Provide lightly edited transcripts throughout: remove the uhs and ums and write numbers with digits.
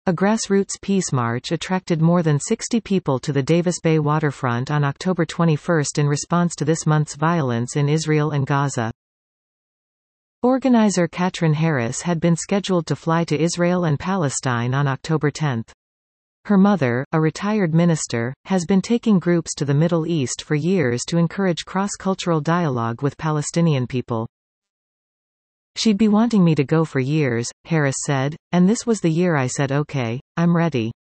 A grassroots peace march attracted more than 60 people to the Davis Bay waterfront on October 21 in response to this month's violence in Israel and Gaza. Organizer Katrin Harris had been scheduled to fly to Israel and Palestine on October 10. Her mother, a retired minister, has been taking groups to the Middle East for years to encourage cross-cultural dialogue with Palestinian people. "She'd be wanting me to go for years," Harris said, "and this was the year I said okay, I'm ready."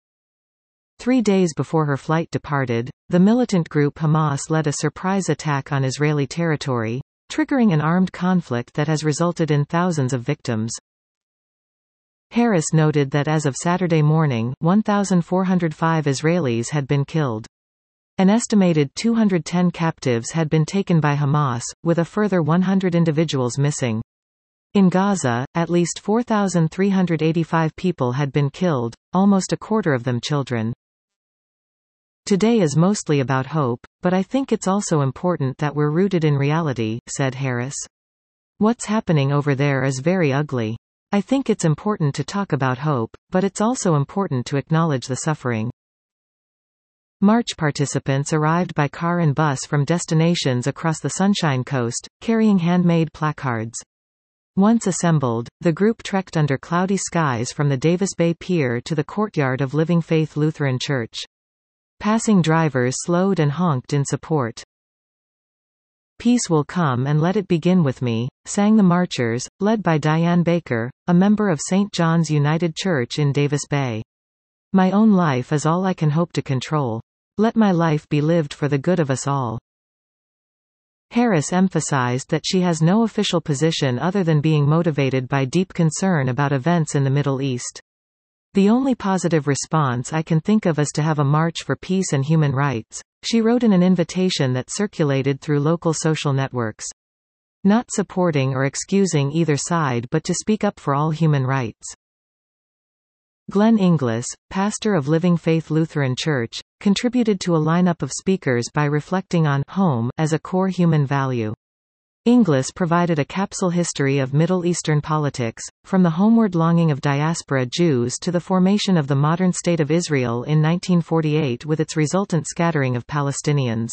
3 days before her flight departed, the militant group Hamas led a surprise attack on Israeli territory, triggering an armed conflict that has resulted in thousands of victims. Harris noted that as of Saturday morning, 1,405 Israelis had been killed. An estimated 210 captives had been taken by Hamas, with a further 100 individuals missing. In Gaza, at least 4,385 people had been killed, almost a quarter of them children. "Today is mostly about hope, but I think it's also important that we're rooted in reality," said Harris. "What's happening over there is very ugly. I think it's important to talk about hope, but it's also important to acknowledge the suffering." March participants arrived by car and bus from destinations across the Sunshine Coast, carrying handmade placards. Once assembled, the group trekked under cloudy skies from the Davis Bay Pier to the courtyard of Living Faith Lutheran Church. Passing drivers slowed and honked in support. "Peace will come and let it begin with me," sang the marchers, led by Diane Baker, a member of St. John's United Church in Davis Bay. "My own life is all I can hope to control. Let my life be lived for the good of us all." Harris emphasized that she has no official position other than being motivated by deep concern about events in the Middle East. "The only positive response I can think of is to have a march for peace and human rights," she wrote in an invitation that circulated through local social networks. "Not supporting or excusing either side but to speak up for all human rights." Glenn Inglis, pastor of Living Faith Lutheran Church, contributed to a lineup of speakers by reflecting on home as a core human value. Inglis provided a capsule history of Middle Eastern politics, from the homeward longing of diaspora Jews to the formation of the modern State of Israel in 1948 with its resultant scattering of Palestinians.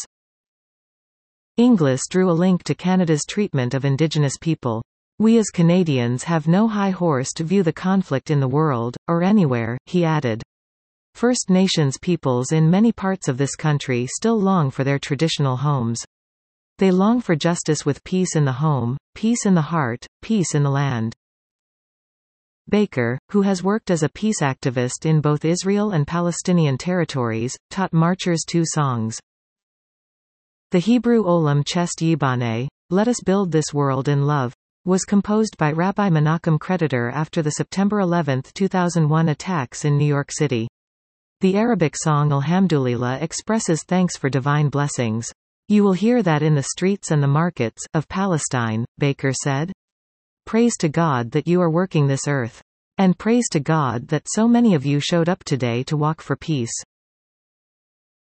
Inglis drew a link to Canada's treatment of Indigenous people. "We as Canadians have no high horse to view the conflict in the world, or anywhere," he added. First Nations peoples in many parts of this country still long for their traditional homes. They long for justice with peace in the home, peace in the heart, peace in the land. Baker, who has worked as a peace activist in both Israel and Palestinian territories, taught marchers 2 songs. The Hebrew Olam Chest Yibane, "Let Us Build This World in Love," was composed by Rabbi Menachem Creditor after the September 11, 2001 attacks in New York City. The Arabic song Alhamdulillah expresses thanks for divine blessings. "You will hear that in the streets and the markets of Palestine," Baker said. "Praise to God that you are working this earth. And praise to God that so many of you showed up today to walk for peace."